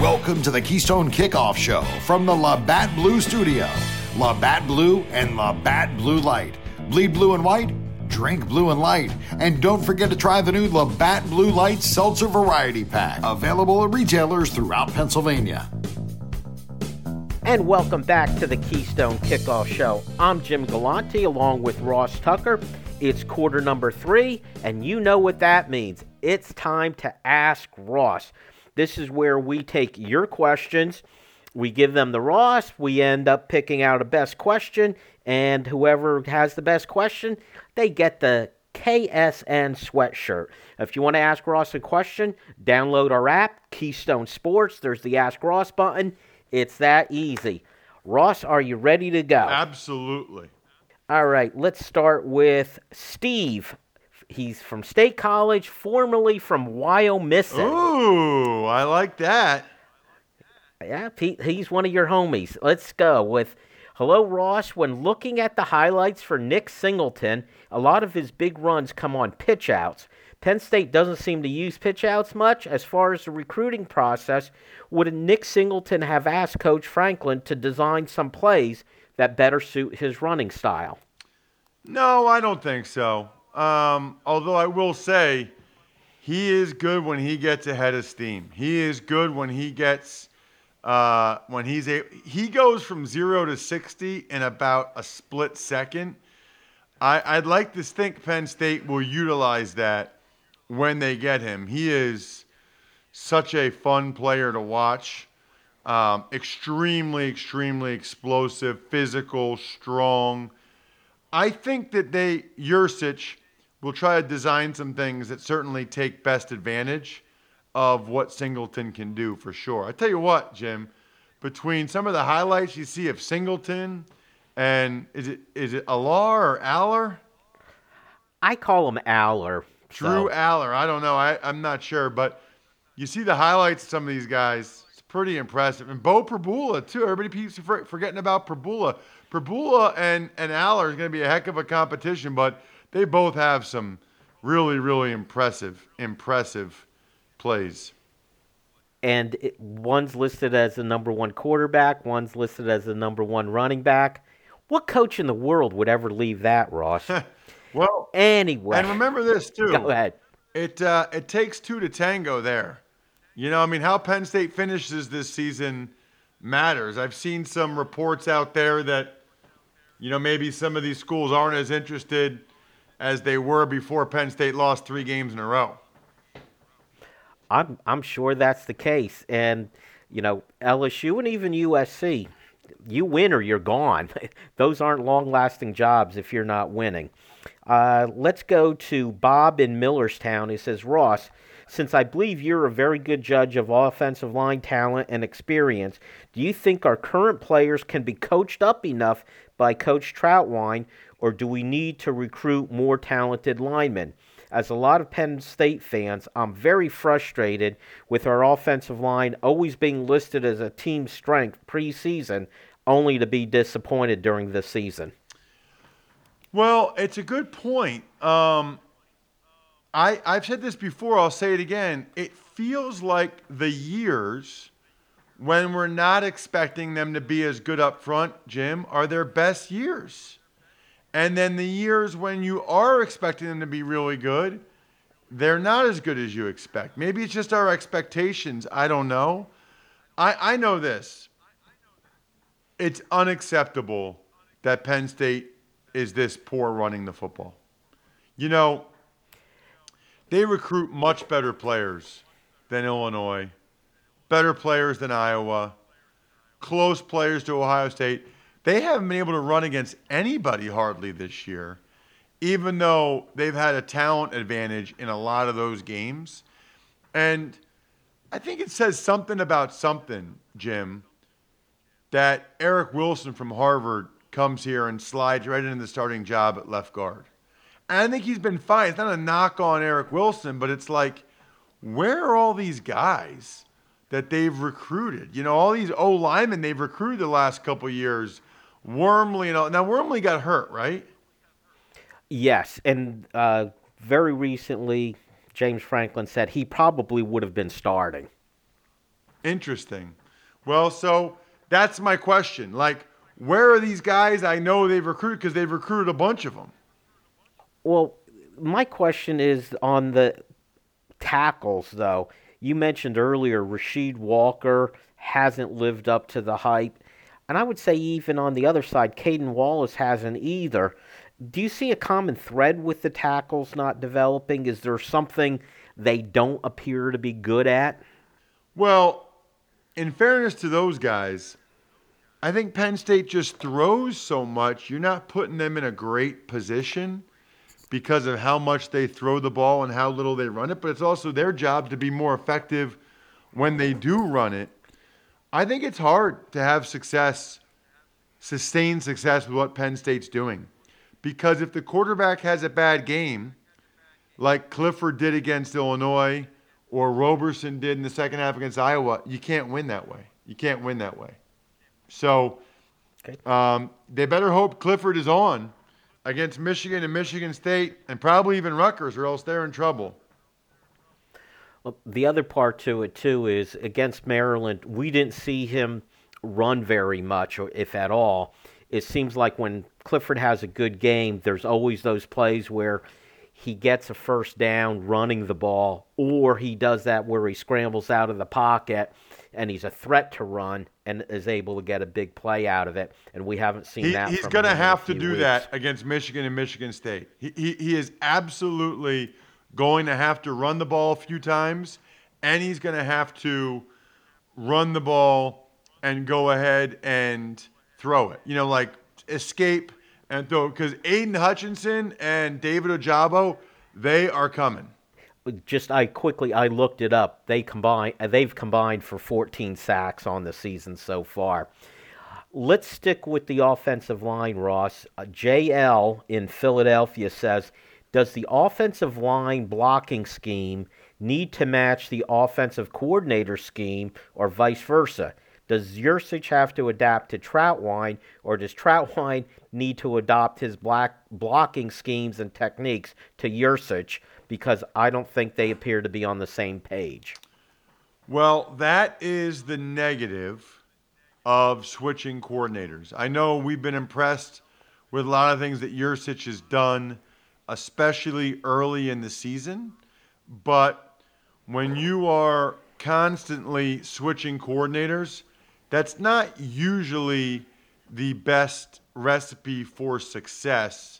Welcome to the Keystone Kickoff Show from the Labatt Blue Studio. Labatt Blue and Labatt Blue Light. Bleed blue and white, drink blue and light. And don't forget to try the new Labatt Blue Light Seltzer Variety Pack. Available at retailers throughout Pennsylvania. And welcome back to the Keystone Kickoff Show. I'm Jim Galante along with Ross Tucker. It's quarter number 3, and you know what that means. It's time to ask Ross. This is where we take your questions, we give them to Ross, we end up picking out a best question, and whoever has the best question, they get the KSN sweatshirt. If you want to ask Ross a question, download our app, Keystone Sports. There's the Ask Ross button. It's that easy. Ross, are you ready to go? Absolutely. All right, let's start with Steve. He's from State College, formerly from Wyoming. Ooh, I like that. Yeah, he's one of your homies. Let's go with, hello, Ross. When looking at the highlights for Nick Singleton, a lot of his big runs come on pitch outs. Penn State doesn't seem to use pitch outs much. As far as the recruiting process, would Nick Singleton have asked Coach Franklin to design some plays that better suit his running style? No, I don't think so. Although I will say he is good when he gets ahead of steam. He is good when he gets he goes from 0 to 60 in about a split second. I'd like to think Penn State will utilize that when they get him. He is such a fun player to watch. Extremely, extremely explosive, physical, strong. I think that Yurcich will try to design some things that certainly take best advantage of what Singleton can do for sure. I tell you what, Jim, between some of the highlights you see of Singleton and is it Aller or Aller? I call him Aller. Drew Aller. I don't know. I'm not sure, but you see the highlights of some of these guys. It's pretty impressive. And Bo Prabula, too. Everybody keeps forgetting about Prabula. Prabula and Aller is going to be a heck of a competition, but they both have some really, really impressive plays. And one's listed as the number 1 quarterback, one's listed as the number 1 running back. What coach in the world would ever leave that, Ross? Well, anyway. And remember this, too. Go ahead. It takes 2 to tango there. You know, I mean, how Penn State finishes this season matters. I've seen some reports out there that, you know, maybe some of these schools aren't as interested as they were before Penn State lost 3 games in a row. I'm sure that's the case. And, you know, LSU and even USC, you win or you're gone. Those aren't long-lasting jobs if you're not winning. Let's go to Bob in Millerstown. He says, Ross, since I believe you're a very good judge of offensive line talent and experience, do you think our current players can be coached up enough by Coach Troutwine, or do we need to recruit more talented linemen? As a lot of Penn State fans, I'm very frustrated with our offensive line always being listed as a team strength preseason, only to be disappointed during the season. Well, it's a good point. I've said this before, I'll say it again. It feels like the years when we're not expecting them to be as good up front, Jim, are their best years. And then the years when you are expecting them to be really good, they're not as good as you expect. Maybe it's just our expectations. I don't know. I know this. It's unacceptable that Penn State is this poor running the football. You know, they recruit much better players than Illinois, better players than Iowa, close players to Ohio State. They haven't been able to run against anybody hardly this year, even though they've had a talent advantage in a lot of those games. And I think it says something about something, Jim, that Eric Wilson from Harvard comes here and slides right into the starting job at left guard. And I think he's been fine. It's not a knock on Eric Wilson, but it's like, where are all these guys that they've recruited? You know, all these O-linemen they've recruited the last couple of years. Wormley and all. Now, Wormley got hurt, right? Yes, and very recently, James Franklin said he probably would have been starting. Interesting. Well, so that's my question. Like, where are these guys I know they've recruited? Because they've recruited a bunch of them. Well, my question is on the tackles, though. You mentioned earlier Rasheed Walker hasn't lived up to the hype. And I would say even on the other side, Caden Wallace hasn't either. Do you see a common thread with the tackles not developing? Is there something they don't appear to be good at? Well, in fairness to those guys, I think Penn State just throws so much, you're not putting them in a great position because of how much they throw the ball and how little they run it, but it's also their job to be more effective when they do run it. I think it's hard to have success, sustained success with what Penn State's doing. Because if the quarterback has a bad game, like Clifford did against Illinois or Roberson did in the second half against Iowa, you can't win that way. You can't win that way. So they better hope Clifford is on against Michigan and Michigan State and probably even Rutgers, or else they're in trouble. Well, the other part to it, too, is against Maryland, we didn't see him run very much, or if at all. It seems like when Clifford has a good game, there's always those plays where he gets a first down running the ball, or he does that where he scrambles out of the pocket and he's a threat to run and is able to get a big play out of it. And we haven't seen that. He's going to have to do that against Michigan and Michigan State. He is absolutely going to have to run the ball a few times, and he's going to have to run the ball and go ahead and throw it. You know, like escape and throw. Because Aiden Hutchinson and David Ojabo, they are coming. I looked it up. They've combined for 14 sacks on the season so far. Let's stick with the offensive line, Ross. JL in Philadelphia says, does the offensive line blocking scheme need to match the offensive coordinator scheme or vice versa? Does Yurcich have to adapt to Trautwein, or does Trautwein need to adopt his blocking schemes and techniques to Yurcich? Because I don't think they appear to be on the same page. Well, that is the negative of switching coordinators. I know we've been impressed with a lot of things that Yurcich has done, especially early in the season. But when you are constantly switching coordinators, that's not usually the best recipe for success,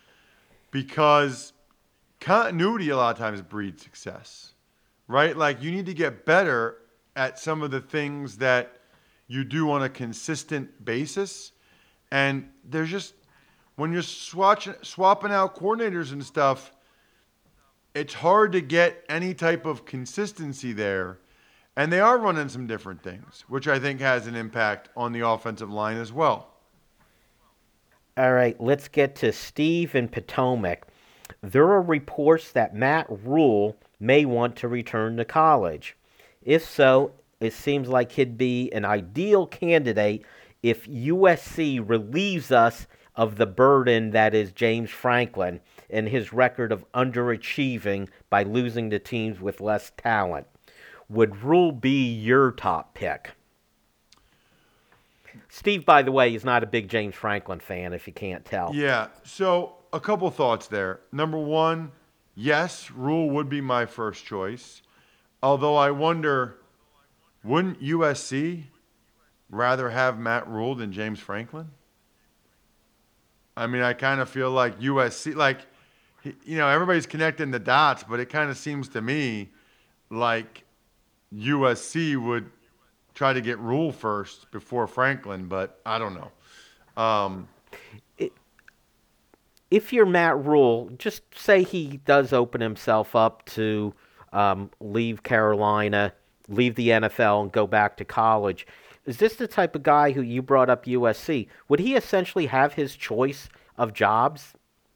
because continuity a lot of times breeds success, right? Like, you need to get better at some of the things that you do on a consistent basis. And there's just, when you're swapping out coordinators and stuff, it's hard to get any type of consistency there. And they are running some different things, which I think has an impact on the offensive line as well. All right, let's get to Steve in Potomac. There are reports that Matt Rule may want to return to college. If so, it seems like he'd be an ideal candidate if USC relieves us of the burden that is James Franklin and his record of underachieving by losing to teams with less talent. Would Rule be your top pick? Steve, by the way, is not a big James Franklin fan, if you can't tell. Yeah, so a couple thoughts there. Number one, yes, Rule would be my first choice. Although I wonder, wouldn't USC rather have Matt Rule than James Franklin? I mean, I kind of feel like USC, like, you know, everybody's connecting the dots, but it kind of seems to me like USC would try to get Rule first before Franklin, but I don't know. If you're Matt Rule, just say he does open himself up to leave Carolina, leave the NFL, and go back to college. Is this the type of guy who you brought up USC? Would he essentially have his choice of jobs?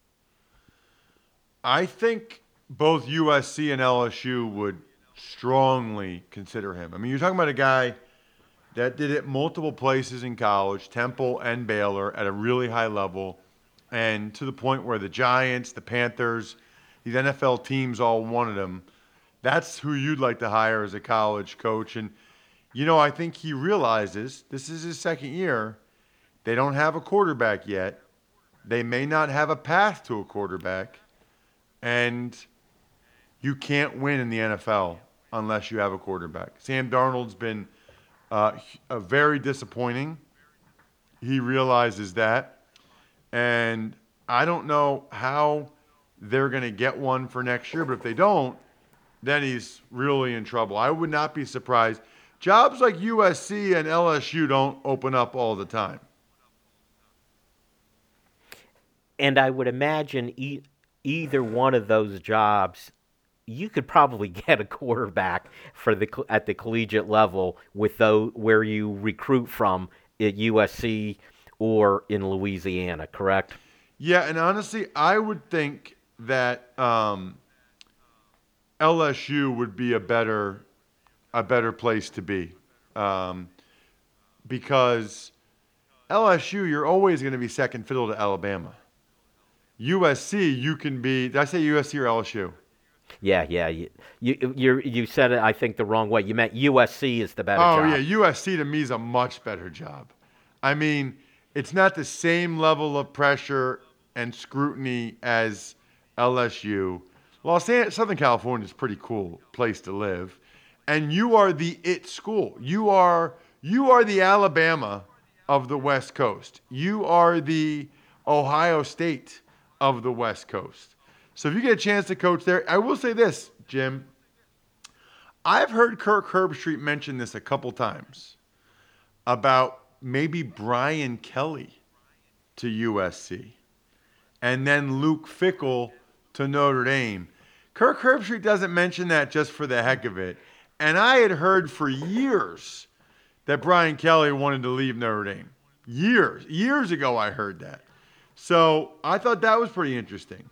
I think both USC and LSU would strongly consider him. I mean, you're talking about a guy that did it multiple places in college, Temple and Baylor, at a really high level, and to the point where the Giants, the Panthers, these NFL teams all wanted him. That's who you'd like to hire as a college coach. And I think he realizes this is his second year. They don't have a quarterback yet. They may not have a path to a quarterback. And you can't win in the NFL unless you have a quarterback. Sam Darnold's been very disappointing. He realizes that. And I don't know how they're going to get one for next year, but if they don't, then he's really in trouble. I would not be surprised. Jobs like USC and LSU don't open up all the time. And I would imagine either one of those jobs, you could probably get a quarterback at the collegiate level where you recruit from at USC or in Louisiana, correct? Yeah, and honestly, I would think that LSU would be a better place to be, because LSU, you're always going to be second fiddle to Alabama. USC, you can be. Did I say USC or LSU? Yeah. You said it, I think, the wrong way. You meant USC is the better job. Oh, yeah. USC to me is a much better job. I mean, it's not the same level of pressure and scrutiny as LSU. Southern California is a pretty cool place to live. And you are the it school. You are the Alabama of the West Coast. You are the Ohio State of the West Coast. So if you get a chance to coach there, I will say this, Jim. I've heard Kirk Herbstreit mention this a couple times about maybe Brian Kelly to USC and then Luke Fickell to Notre Dame. Kirk Herbstreit doesn't mention that just for the heck of it. And I had heard for years that Brian Kelly wanted to leave Notre Dame. Years ago I heard that. So I thought that was pretty interesting.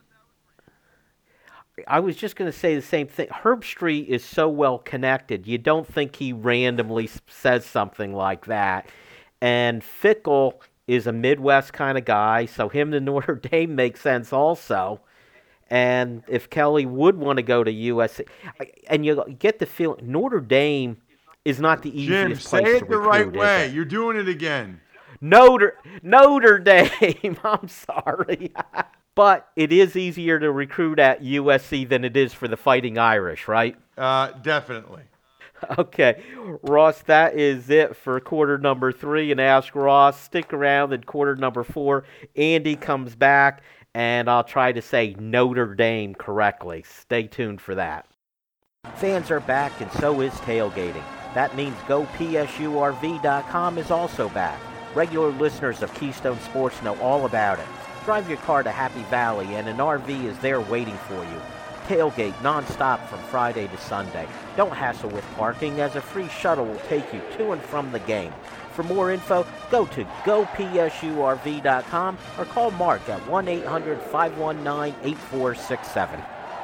I was just going to say the same thing. Herbstreit is so well connected. You don't think he randomly says something like that. And Fickell is a Midwest kind of guy, so him to Notre Dame makes sense also. And if Kelly would want to go to USC, and you get the feeling Notre Dame is not the easiest place to recruit. Jim, say it the right way. You're doing it again. Notre Dame. I'm sorry. But it is easier to recruit at USC than it is for the Fighting Irish, right? Definitely. Okay, Ross, that is it for quarter number 3 and Ask Ross. Stick around in quarter number 4. Andy comes back, and I'll try to say Notre Dame correctly. Stay tuned for that. Fans are back, and so is tailgating. That means GoPSURV.com is also back. Regular listeners of Keystone Sports know all about it. Drive your car to Happy Valley, and an RV is there waiting for you. Tailgate nonstop from Friday to Sunday. Don't hassle with parking, as a free shuttle will take you to and from the game. For more info, go to GoPSURV.com or call Mark at 1-800-519-8467.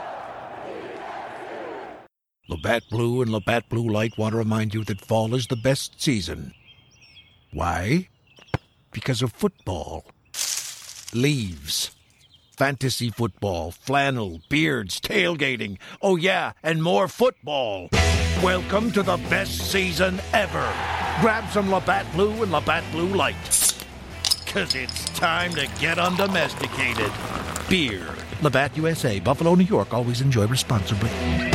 Labatt Blue and Labatt Blue Light want to remind you that fall is the best season. Why? Because of football. Leaves. Fantasy football, flannel, beards, tailgating. Oh yeah, and more football. Welcome to the best season ever. Grab some Labatt Blue and Labatt Blue Light. 'Cause it's time to get undomesticated. Beer. Labatt USA, Buffalo, New York. Always enjoy responsibly.